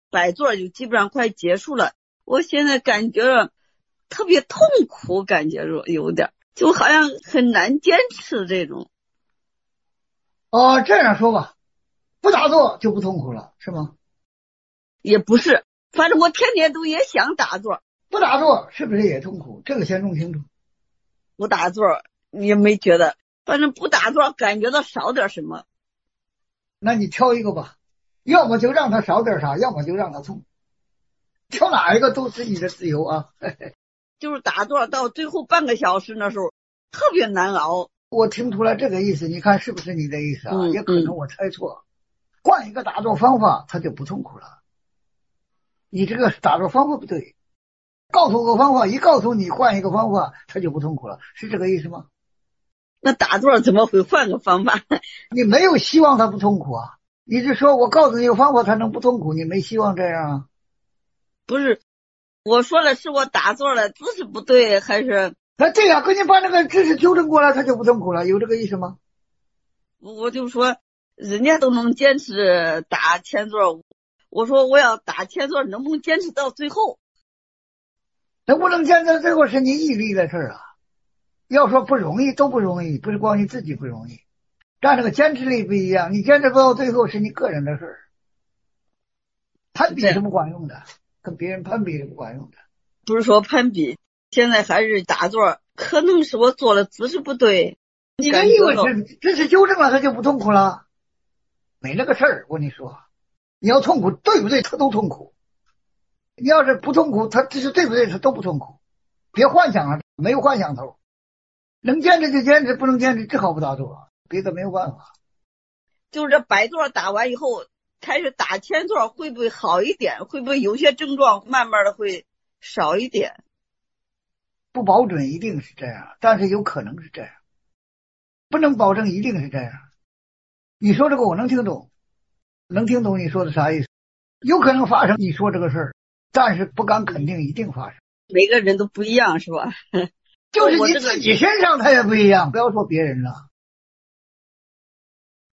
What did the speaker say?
摆座就基本上快结束了，我现在感觉特别痛苦，感觉有点就好像很难坚持这种。 哦，这样说吧，不打坐就不痛苦了，是吗？ 也不是，反正我天天都也想打坐。 不打坐是不是也痛苦？这个先弄清楚。 不打坐也没觉得，反正不打坐感觉到少点什么。 那你挑一个吧，要么就让他少点啥，要么就让他痛，挑哪一个都是你的自由啊。 就是打坐到最后半个小时那时候特别难熬。 我听出来这个意思，你看是不是你的意思啊？也可能我猜错，换一个打坐方法他就不痛苦了。你这个打坐方法不对，告诉个方法，一告诉你换一个方法他就不痛苦了，是这个意思吗？ 那打坐怎么会换个方法？ 你没有希望他不痛苦啊，你是说我告诉你有方法他能不痛苦，你没希望这样啊？ 不是，我说了是我打坐了姿势不对还是？ 那对呀，给你把那个知识纠正过来他就不痛苦了，有这个意思吗？ 我就说人家都能坚持打前座，我说我要打前座能不能坚持到最后？ 能不能坚持到最后是你毅力的事啊。要说不容易都不容易，不是光你自己不容易，但这个坚持力不一样，你坚持不到最后是你个人的事儿。攀比是不管用的，跟别人攀比是不管用的。 不是说攀比，现在还是打坐，可能是我做的姿势不对。 你的意味是知识纠正了他就不痛苦了？没那个事儿，我跟你说，你要痛苦对不对他都痛苦，你要是不痛苦他知识对不对他都不痛苦。别幻想了，没有幻想头，能坚持就坚持，不能坚持只好不打坐，别的没有办法。 就是这摆座打完以后开始打前座会不会好一点？会不会有些症状慢慢的会少一点？ 不保准一定是这样，但是有可能是这样，不能保证一定是这样。你说这个我能听懂，能听懂你说的啥意思？有可能发生你说这个事儿，但是不敢肯定一定发生。 每个人都不一样是吧？ 就是你自己身上他也不一样，不要说别人了。